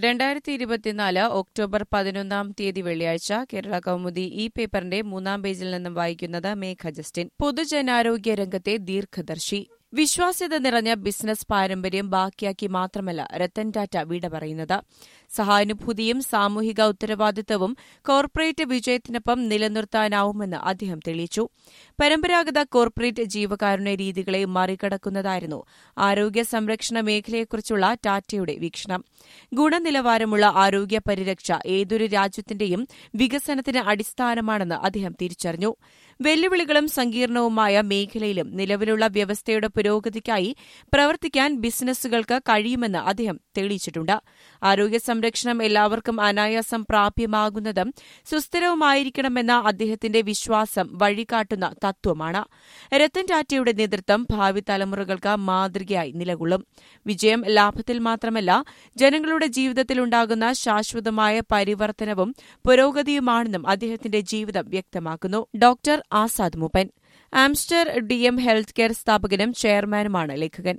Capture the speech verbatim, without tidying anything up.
രണ്ടായിരത്തി ഇരുപത്തിനാല് ഒക്ടോബർ പതിനൊന്നാം തീയതി വെള്ളിയാഴ്ച കേരള കൗമുദി ഈ പേപ്പറിന്റെ മൂന്നാം പേജിൽ നിന്നും വായിക്കുന്നത് മേഘ ജസ്റ്റിൻ. പൊതുജനാരോഗ്യ രംഗത്തെ ദീർഘദർശി. വിശ്വാസ്യത നിറഞ്ഞ ബിസിനസ് പാരമ്പര്യം ബാക്കിയാക്കി മാത്രമല്ല രത്തൻ ടാറ്റ വിട പറയുന്നത്. സഹാനുഭൂതിയും സാമൂഹിക ഉത്തരവാദിത്തവും കോർപ്പറേറ്റ് വിജയത്തിനൊപ്പം നിലനിർത്താനാവുമെന്ന് അദ്ദേഹം തെളിയിച്ചു. പരമ്പരാഗത കോർപ്പറേറ്റ് ജീവകാരുണ്യ രീതികളെ മറികടക്കുന്നതായിരുന്നു ആരോഗ്യ സംരക്ഷണ മേഖലയെക്കുറിച്ചുള്ള ടാറ്റയുടെ വീക്ഷണം. ഗുണനിലവാരമുള്ള ആരോഗ്യ പരിരക്ഷ ഏതൊരു രാജ്യത്തിന്റെയും വികസനത്തിന് അടിസ്ഥാനമാണെന്ന് അദ്ദേഹം തിരിച്ചറിഞ്ഞു. വെല്ലുവിളികളും സങ്കീർണവുമായ മേഖലയിലും നിലവിലുള്ള വ്യവസ്ഥയുടെ പുരോഗതിക്കായി പ്രവർത്തിക്കാൻ ബിസിനസ്സുകൾക്ക് കഴിയുമെന്ന് അദ്ദേഹം തെളിയിച്ചിട്ടുണ്ട്. ആരോഗ്യ സംരക്ഷണം എല്ലാവർക്കും അനായാസം പ്രാപ്യമാകുന്നതും സുസ്ഥിരവുമായിരിക്കണമെന്ന അദ്ദേഹത്തിന്റെ വിശ്വാസം വഴികാട്ടുന്ന തത്വമാണ്. രത്തൻ ടാറ്റയുടെ നേതൃത്വം ഭാവി തലമുറകൾക്ക് മാതൃകയായി നിലകൊള്ളും. വിജയം ലാഭത്തിൽ മാത്രമല്ല, ജനങ്ങളുടെ ജീവിതത്തിലുണ്ടാകുന്ന ശാശ്വതമായ പരിവർത്തനവും പുരോഗതിയുമാണെന്നും അദ്ദേഹത്തിന്റെ ജീവിതം വ്യക്തമാക്കുന്നു. Doctor Azad Moopen Aster D M health care സ്ഥാപകനും ചെയർമാനുമാണ് ലേഖകൻ.